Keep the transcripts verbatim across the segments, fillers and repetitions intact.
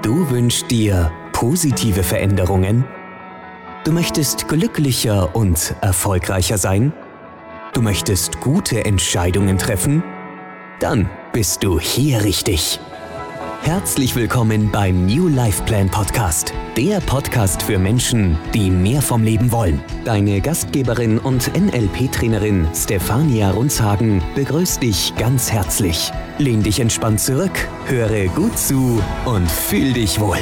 Du wünschst dir positive Veränderungen? Du möchtest glücklicher und erfolgreicher sein? Du möchtest gute Entscheidungen treffen? Dann bist du hier richtig. Herzlich willkommen beim New Life Plan Podcast, der Podcast für Menschen, die mehr vom Leben wollen. Deine Gastgeberin und N L P-Trainerin Stefania Runzhagen begrüßt dich ganz herzlich. Lehn dich entspannt zurück, höre gut zu und fühl dich wohl.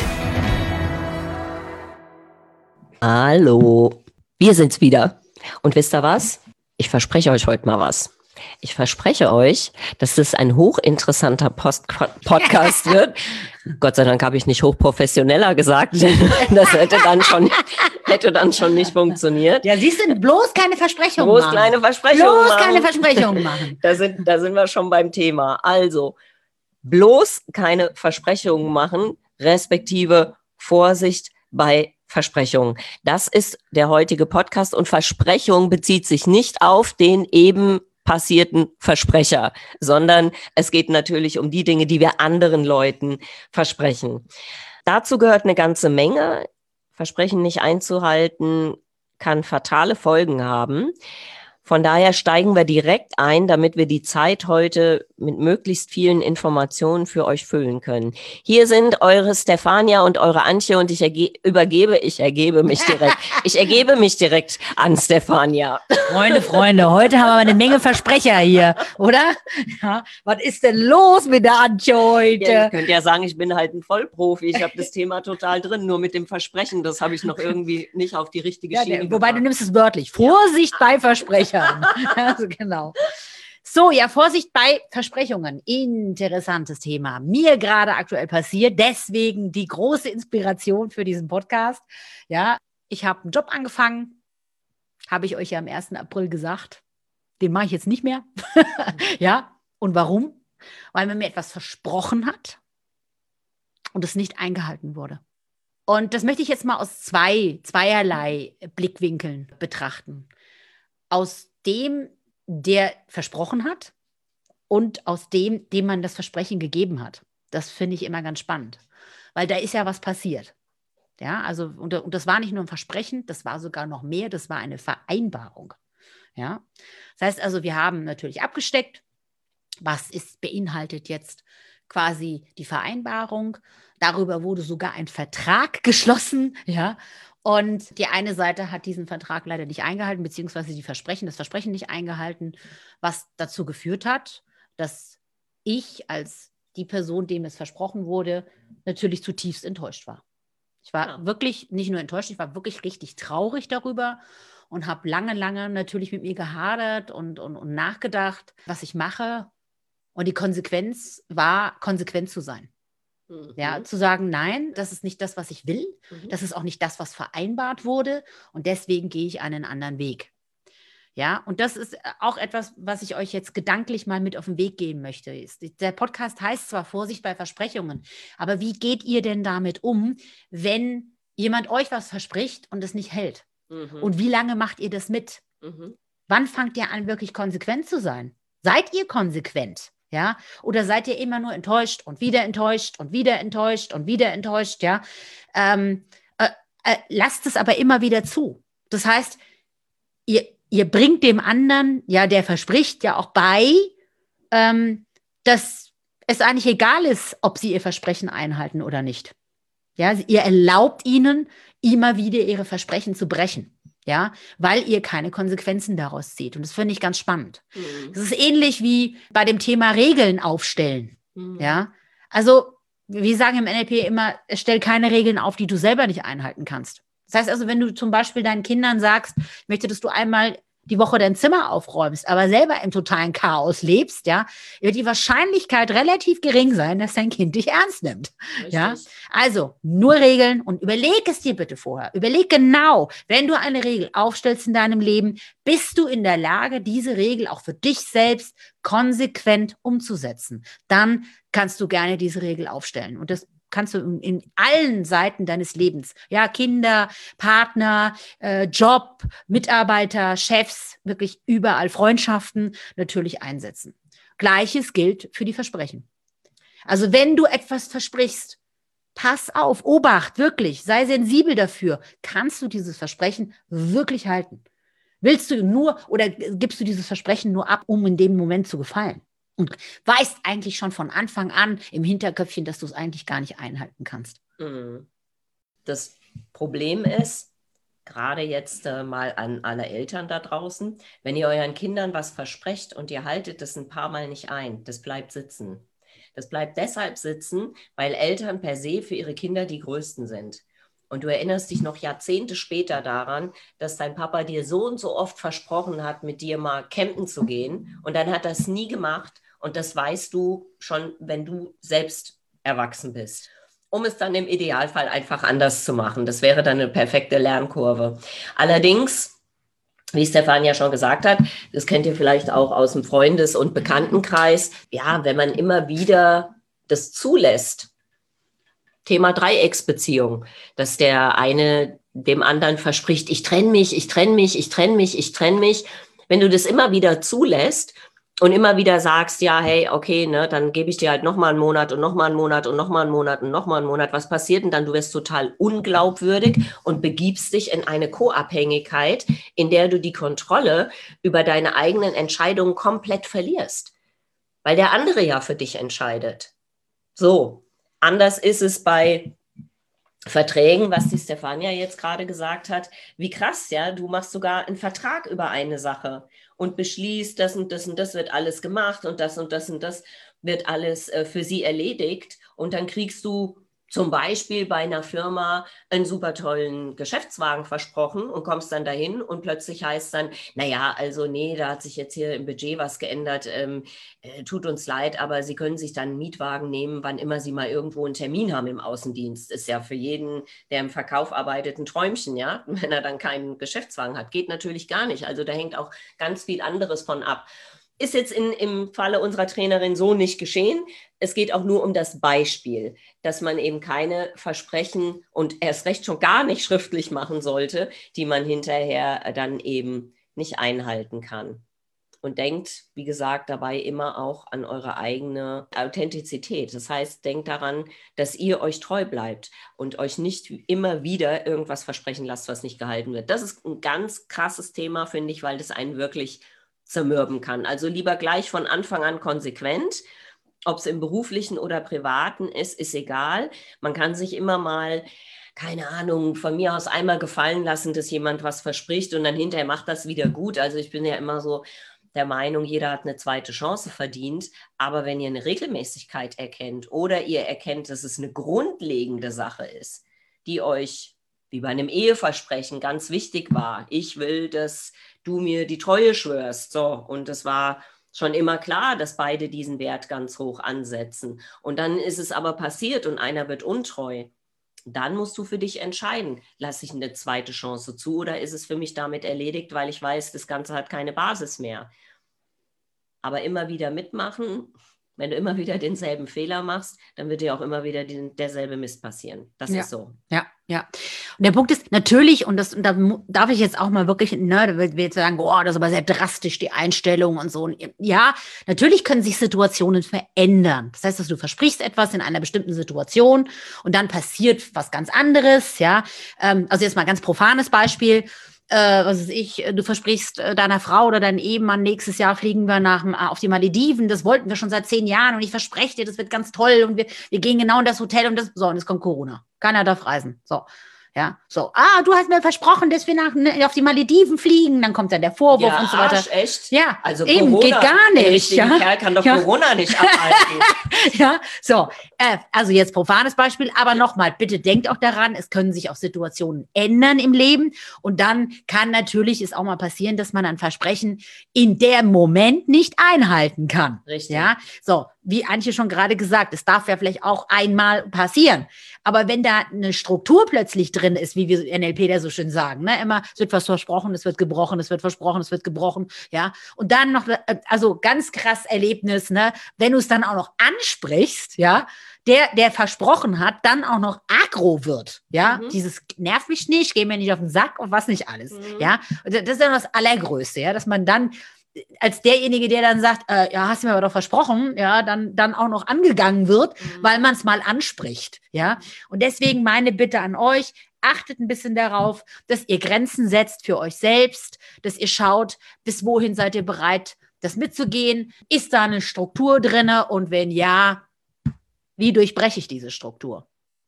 Hallo, wir sind's wieder. Und wisst ihr was? Ich verspreche euch heute mal was. Ich verspreche euch, dass es ein hochinteressanter Post- Podcast wird. Gott sei Dank habe ich nicht hochprofessioneller gesagt, denn das hätte dann schon, hätte dann schon nicht funktioniert. Ja, siehst du, bloß keine Versprechungen bloß machen. Kleine Versprechungen bloß machen. keine Versprechungen machen. Da sind, da sind wir schon beim Thema. Also, bloß keine Versprechungen machen, respektive Vorsicht bei Versprechungen. Das ist der heutige Podcast und Versprechung bezieht sich nicht auf den eben passierten Versprecher, sondern es geht natürlich um die Dinge, die wir anderen Leuten versprechen. Dazu gehört eine ganze Menge. Versprechen nicht einzuhalten kann fatale Folgen haben. Von daher steigen wir direkt ein, damit wir die Zeit heute mit möglichst vielen Informationen für euch füllen können. Hier sind eure Stefania und eure Antje und ich erge- übergebe, ich ergebe mich direkt. Ich ergebe mich direkt an Stefania. Freunde, Freunde, heute haben wir eine Menge Versprecher hier, oder? Ja, was ist denn los mit der Antje heute? Ja, ich könnte ja sagen, ich bin halt ein Vollprofi. Ich habe das Thema total drin, nur mit dem Versprechen, das habe ich noch irgendwie nicht auf die richtige Ja, Schiene wobei gebracht. du nimmst es wörtlich. Vorsicht bei Versprechern. Also, genau. So, ja, Vorsicht bei Versprechungen. Interessantes Thema. Mir gerade aktuell passiert. Deswegen die große Inspiration für diesen Podcast. Ja, ich habe einen Job angefangen. Habe ich euch ja am ersten April gesagt. Den mache ich jetzt nicht mehr. Ja, und warum? Weil man mir etwas versprochen hat und es nicht eingehalten wurde. Und das möchte ich jetzt mal aus zwei, zweierlei Blickwinkeln betrachten. Aus dem, der versprochen hat und aus dem, dem man das Versprechen gegeben hat. Das finde ich immer ganz spannend, weil da ist ja was passiert. Ja, also, und, und das war nicht nur ein Versprechen, das war sogar noch mehr, das war eine Vereinbarung. Ja, das heißt also, wir haben natürlich abgesteckt, was ist beinhaltet jetzt quasi die Vereinbarung. Darüber wurde sogar ein Vertrag geschlossen, ja. Und die eine Seite hat diesen Vertrag leider nicht eingehalten, beziehungsweise die Versprechen, das Versprechen nicht eingehalten, was dazu geführt hat, dass ich als die Person, dem es versprochen wurde, natürlich zutiefst enttäuscht war. Ich war ja. wirklich nicht nur enttäuscht, ich war wirklich richtig traurig darüber und habe lange, lange natürlich mit mir gehadert und, und, und nachgedacht, was ich mache. Und die Konsequenz war, konsequent zu sein. Mhm. Ja, zu sagen, nein, das ist nicht das, was ich will. Mhm. Das ist auch nicht das, was vereinbart wurde. Und deswegen gehe ich einen anderen Weg. Ja, und das ist auch etwas, was ich euch jetzt gedanklich mal mit auf den Weg geben möchte. Der Podcast heißt zwar Vorsicht bei Versprechungen, aber wie geht ihr denn damit um, wenn jemand euch was verspricht und es nicht hält? Mhm. Und wie lange macht ihr das mit? Mhm. Wann fangt ihr an, wirklich konsequent zu sein? Seid ihr konsequent? Ja, oder seid ihr immer nur enttäuscht und wieder enttäuscht und wieder enttäuscht und wieder enttäuscht, ja? Ähm, äh, äh, lasst es aber immer wieder zu. Das heißt, ihr, ihr bringt dem anderen, ja, der verspricht ja auch bei, ähm, dass es eigentlich egal ist, ob sie ihr Versprechen einhalten oder nicht. Ja, ihr erlaubt ihnen, immer wieder ihre Versprechen zu brechen. Ja, weil ihr keine Konsequenzen daraus zieht. Und das finde ich ganz spannend. Mhm. Das ist ähnlich wie bei dem Thema Regeln aufstellen. Mhm. Ja, also wir sagen im N L P immer, stell keine Regeln auf, die du selber nicht einhalten kannst. Das heißt also, wenn du zum Beispiel deinen Kindern sagst, ich möchte, dass du einmal die Woche dein Zimmer aufräumst, aber selber im totalen Chaos lebst, ja, wird die Wahrscheinlichkeit relativ gering sein, dass dein Kind dich ernst nimmt. Richtig. Ja, also nur Regeln und überleg es dir bitte vorher. Überleg genau, wenn du eine Regel aufstellst in deinem Leben, bist du in der Lage, diese Regel auch für dich selbst konsequent umzusetzen. Dann kannst du gerne diese Regel aufstellen. Und das kannst du in, in allen Seiten deines Lebens, ja, Kinder, Partner, äh, Job, Mitarbeiter, Chefs, wirklich überall Freundschaften natürlich einsetzen. Gleiches gilt für die Versprechen. Also wenn du etwas versprichst, pass auf, Obacht, wirklich, sei sensibel dafür. Kannst du dieses Versprechen wirklich halten? Willst du nur oder gibst du dieses Versprechen nur ab, um in dem Moment zu gefallen? Und weißt eigentlich schon von Anfang an im Hinterköpfchen, dass du es eigentlich gar nicht einhalten kannst. Das Problem ist, gerade jetzt äh, mal an alle Eltern da draußen, wenn ihr euren Kindern was versprecht und ihr haltet das ein paar Mal nicht ein, das bleibt sitzen. Das bleibt deshalb sitzen, weil Eltern per se für ihre Kinder die Größten sind. Und du erinnerst dich noch Jahrzehnte später daran, dass dein Papa dir so und so oft versprochen hat, mit dir mal campen zu gehen. Und dann hat er es nie gemacht. Und das weißt du schon, wenn du selbst erwachsen bist. Um es dann im Idealfall einfach anders zu machen. Das wäre dann eine perfekte Lernkurve. Allerdings, wie Stefan ja schon gesagt hat, das kennt ihr vielleicht auch aus dem Freundes- und Bekanntenkreis, ja, wenn man immer wieder das zulässt, Thema Dreiecksbeziehung, dass der eine dem anderen verspricht, ich trenne mich, ich trenne mich, ich trenne mich, ich trenne mich. Wenn du das immer wieder zulässt und immer wieder sagst, ja, hey, okay, ne, dann gebe ich dir halt nochmal einen Monat und nochmal einen Monat und nochmal einen Monat und nochmal einen Monat, was passiert denn dann? Du wirst total unglaubwürdig und begibst dich in eine Co-Abhängigkeit, in der du die Kontrolle über deine eigenen Entscheidungen komplett verlierst, weil der andere ja für dich entscheidet. So. Anders ist es bei Verträgen, was die Stefania jetzt gerade gesagt hat. Wie krass, ja, du machst sogar einen Vertrag über eine Sache und beschließt, das und das und das wird alles gemacht und das und das und das wird alles äh, für sie erledigt. Und dann kriegst du zum Beispiel bei einer Firma einen super tollen Geschäftswagen versprochen und kommst dann dahin und plötzlich heißt dann, naja, also nee, da hat sich jetzt hier im Budget was geändert, ähm, äh, tut uns leid, aber Sie können sich dann einen Mietwagen nehmen, wann immer Sie mal irgendwo einen Termin haben im Außendienst. Ist ja für jeden, der im Verkauf arbeitet, ein Träumchen, ja, wenn er dann keinen Geschäftswagen hat. Geht natürlich gar nicht, also da hängt auch ganz viel anderes von ab. Ist jetzt in, im Falle unserer Trainerin so nicht geschehen. Es geht auch nur um das Beispiel, dass man eben keine Versprechen und erst recht schon gar nicht schriftlich machen sollte, die man hinterher dann eben nicht einhalten kann. Und denkt, wie gesagt, dabei immer auch an eure eigene Authentizität. Das heißt, denkt daran, dass ihr euch treu bleibt und euch nicht immer wieder irgendwas versprechen lasst, was nicht gehalten wird. Das ist ein ganz krasses Thema, finde ich, weil das einen wirklich zermürben kann. Also lieber gleich von Anfang an konsequent. Ob es im beruflichen oder privaten ist, ist egal. Man kann sich immer mal, keine Ahnung, von mir aus einmal gefallen lassen, dass jemand was verspricht und dann hinterher macht das wieder gut. Also ich bin ja immer so der Meinung, jeder hat eine zweite Chance verdient. Aber wenn ihr eine Regelmäßigkeit erkennt oder ihr erkennt, dass es eine grundlegende Sache ist, die euch wie bei einem Eheversprechen ganz wichtig war. Ich will, dass du mir die Treue schwörst. So, und es war schon immer klar, dass beide diesen Wert ganz hoch ansetzen. Und dann ist es aber passiert und einer wird untreu. Dann musst du für dich entscheiden, lasse ich eine zweite Chance zu oder ist es für mich damit erledigt, weil ich weiß, das Ganze hat keine Basis mehr. Aber immer wieder mitmachen, wenn du immer wieder denselben Fehler machst, dann wird dir auch immer wieder den, derselbe Mist passieren. Das ja. ist so. Ja, ja. Und der Punkt ist natürlich, und das und da darf ich jetzt auch mal wirklich, ne, da wird jetzt sagen, oh, das ist aber sehr drastisch, die Einstellung und so. Und ja, natürlich können sich Situationen verändern. Das heißt, dass du versprichst etwas in einer bestimmten Situation und dann passiert was ganz anderes, ja. Ähm, also jetzt mal ganz profanes Beispiel. Äh, was weiß ich, du versprichst äh, deiner Frau oder deinem Ehemann, nächstes Jahr fliegen wir nach, äh, auf die Malediven, das wollten wir schon seit zehn Jahren und ich verspreche dir, das wird ganz toll und wir, wir gehen genau in das Hotel und das, so, und es kommt Corona. Keiner darf reisen. So. Ja, so, ah, du hast mir versprochen, dass wir nach, ne, auf die Malediven fliegen, dann kommt dann der Vorwurf ja, und so weiter. Arsch, echt? Ja, also eben, Corona, geht gar nicht. Der ja. Kerl kann doch ja. Corona nicht abhalten. Ja, so, äh, also jetzt profanes Beispiel, aber nochmal, bitte denkt auch daran, es können sich auch Situationen ändern im Leben und dann kann natürlich es auch mal passieren, dass man ein Versprechen in dem Moment nicht einhalten kann. Richtig. Ja, so, wie Antje schon gerade gesagt, es darf ja vielleicht auch einmal passieren. Aber wenn da eine Struktur plötzlich drin ist, wie wir N L P da so schön sagen, ne, immer, es wird was versprochen, es wird gebrochen, es wird versprochen, es wird gebrochen, ja. Und dann noch, also ganz krass Erlebnis, ne, wenn du es dann auch noch ansprichst, ja, der, der versprochen hat, dann auch noch aggro wird, ja. Mhm. Dieses nervt mich nicht, geh mir nicht auf den Sack und was nicht alles, mhm. ja. Und das ist dann das Allergrößte, ja, dass man dann als derjenige, der dann sagt, äh, ja, hast du mir aber doch versprochen, ja, dann, dann auch noch angegangen wird, mhm. weil man es mal anspricht, ja. Und deswegen meine Bitte an euch, achtet ein bisschen darauf, dass ihr Grenzen setzt für euch selbst, dass ihr schaut, bis wohin seid ihr bereit, das mitzugehen. Ist da eine Struktur drin? Und wenn ja, wie durchbreche ich diese Struktur?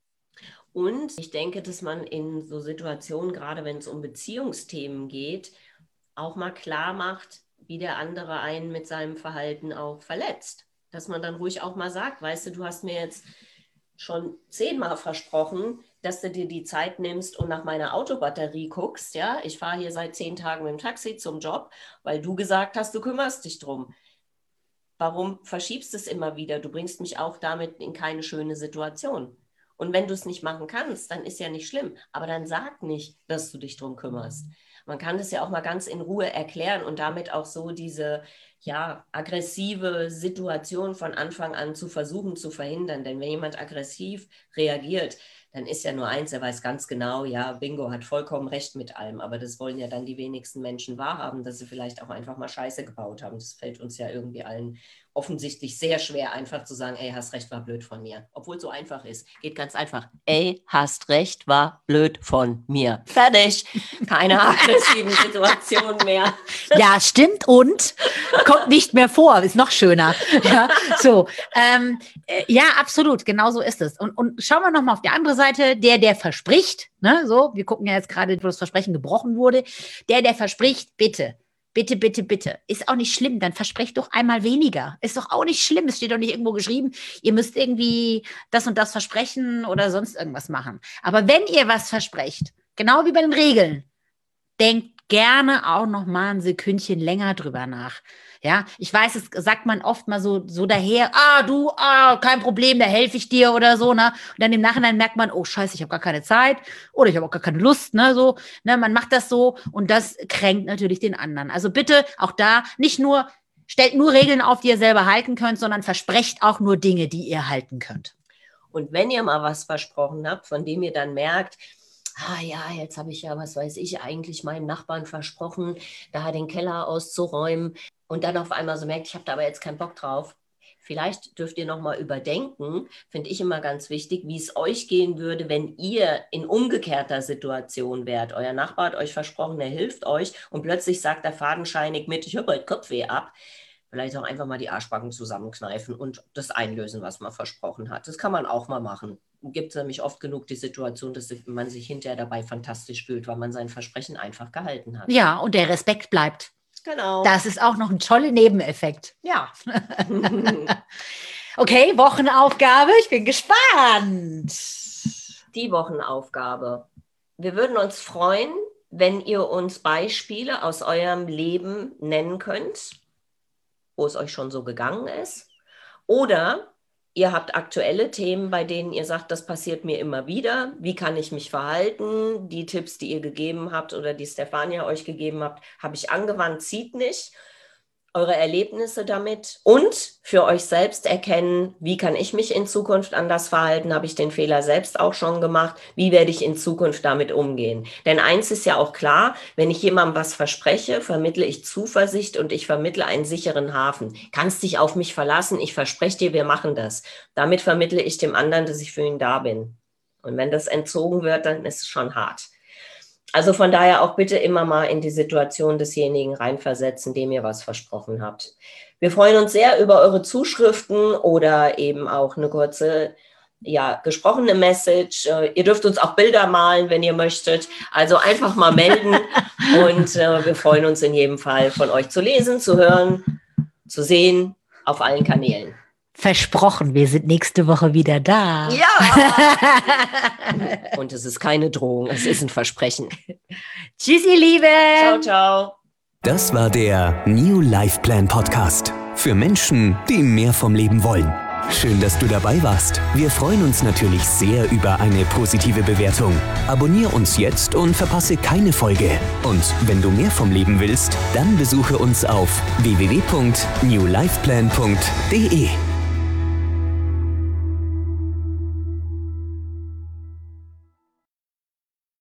Und ich denke, dass man in so Situationen, gerade wenn es um Beziehungsthemen geht, auch mal klar macht, wie der andere einen mit seinem Verhalten auch verletzt. Dass man dann ruhig auch mal sagt, weißt du, du hast mir jetzt schon zehnmal versprochen, dass du dir die Zeit nimmst und nach meiner Autobatterie guckst. Ja, ich fahre hier seit zehn Tagen mit dem Taxi zum Job, weil du gesagt hast, du kümmerst dich drum. Warum verschiebst du es immer wieder? Du bringst mich auch damit in keine schöne Situation. Und wenn du es nicht machen kannst, dann ist ja nicht schlimm. Aber dann sag nicht, dass du dich drum kümmerst. Man kann das ja auch mal ganz in Ruhe erklären und damit auch so diese ja, aggressive Situation von Anfang an zu versuchen zu verhindern. Denn wenn jemand aggressiv reagiert, dann ist ja nur eins, er weiß ganz genau, ja, Bingo hat vollkommen recht mit allem. Aber das wollen ja dann die wenigsten Menschen wahrhaben, dass sie vielleicht auch einfach mal Scheiße gebaut haben. Das fällt uns ja irgendwie allen offensichtlich sehr schwer, einfach zu sagen, ey, hast recht, war blöd von mir. Obwohl es so einfach ist. Geht ganz einfach. Ey, hast recht, war blöd von mir. Fertig. Keine aggressiven Situationen mehr. Ja, stimmt und kommt nicht mehr vor. Ist noch schöner. Ja, so. Ähm, äh, ja, absolut. Genau so ist es. Und, und schauen wir nochmal auf die andere Seite. Der, der verspricht, ne, so, wir gucken ja jetzt gerade, wo das Versprechen gebrochen wurde. Der, der verspricht, bitte. Bitte, bitte, bitte. Ist auch nicht schlimm, dann versprecht doch einmal weniger. Ist doch auch nicht schlimm, es steht doch nicht irgendwo geschrieben, ihr müsst irgendwie das und das versprechen oder sonst irgendwas machen. Aber wenn ihr was versprecht, genau wie bei den Regeln, denkt gerne auch noch mal ein Sekündchen länger drüber nach. Ja, ich weiß, es sagt man oft mal so, so daher, ah, du, ah, kein Problem, da helfe ich dir oder so, ne? Und dann im Nachhinein merkt man, oh, scheiße, ich habe gar keine Zeit oder ich habe auch gar keine Lust, ne, so, ne? Man macht das so und das kränkt natürlich den anderen. Also bitte auch da nicht nur, stellt nur Regeln auf, die ihr selber halten könnt, sondern versprecht auch nur Dinge, die ihr halten könnt. Und wenn ihr mal was versprochen habt, von dem ihr dann merkt, ah ja, jetzt habe ich ja, was weiß ich, eigentlich meinen Nachbarn versprochen, da den Keller auszuräumen und dann auf einmal so merkt, ich habe da aber jetzt keinen Bock drauf. Vielleicht dürft ihr nochmal überdenken, finde ich immer ganz wichtig, wie es euch gehen würde, wenn ihr in umgekehrter Situation wärt. Euer Nachbar hat euch versprochen, er hilft euch und plötzlich sagt er fadenscheinig mit, ich habe heute Kopfweh ab. Vielleicht auch einfach mal die Arschbacken zusammenkneifen und das einlösen, was man versprochen hat. Das kann man auch mal machen. Gibt es nämlich oft genug die Situation, dass man sich hinterher dabei fantastisch fühlt, weil man sein Versprechen einfach gehalten hat. Ja, und der Respekt bleibt. Genau. Das ist auch noch ein toller Nebeneffekt. Ja. Okay, Wochenaufgabe. Ich bin gespannt. Die Wochenaufgabe. Wir würden uns freuen, wenn ihr uns Beispiele aus eurem Leben nennen könnt, wo es euch schon so gegangen ist. Oder ihr habt aktuelle Themen, bei denen ihr sagt, das passiert mir immer wieder. Wie kann ich mich verhalten? Die Tipps, die ihr gegeben habt oder die Stefania euch gegeben habt, habe ich angewandt, zieht nicht. Eure Erlebnisse damit und für euch selbst erkennen, wie kann ich mich in Zukunft anders verhalten? Habe ich den Fehler selbst auch schon gemacht? Wie werde ich in Zukunft damit umgehen? Denn eins ist ja auch klar, wenn ich jemandem was verspreche, vermittle ich Zuversicht und ich vermittle einen sicheren Hafen. Kannst dich auf mich verlassen, ich verspreche dir, wir machen das. Damit vermittle ich dem anderen, dass ich für ihn da bin. Und wenn das entzogen wird, dann ist es schon hart. Also von daher auch bitte immer mal in die Situation desjenigen reinversetzen, dem ihr was versprochen habt. Wir freuen uns sehr über eure Zuschriften oder eben auch eine kurze, ja, gesprochene Message. Ihr dürft uns auch Bilder malen, wenn ihr möchtet. Also einfach mal melden und äh, wir freuen uns in jedem Fall von euch zu lesen, zu hören, zu sehen auf allen Kanälen. Versprochen, wir sind nächste Woche wieder da. Ja! Und es ist keine Drohung, es ist ein Versprechen. Tschüss, ihr Lieben! Ciao, ciao! Das war der New Life Plan Podcast. Für Menschen, die mehr vom Leben wollen. Schön, dass du dabei warst. Wir freuen uns natürlich sehr über eine positive Bewertung. Abonnier uns jetzt und verpasse keine Folge. Und wenn du mehr vom Leben willst, dann besuche uns auf w w w punkt new life plan punkt d e.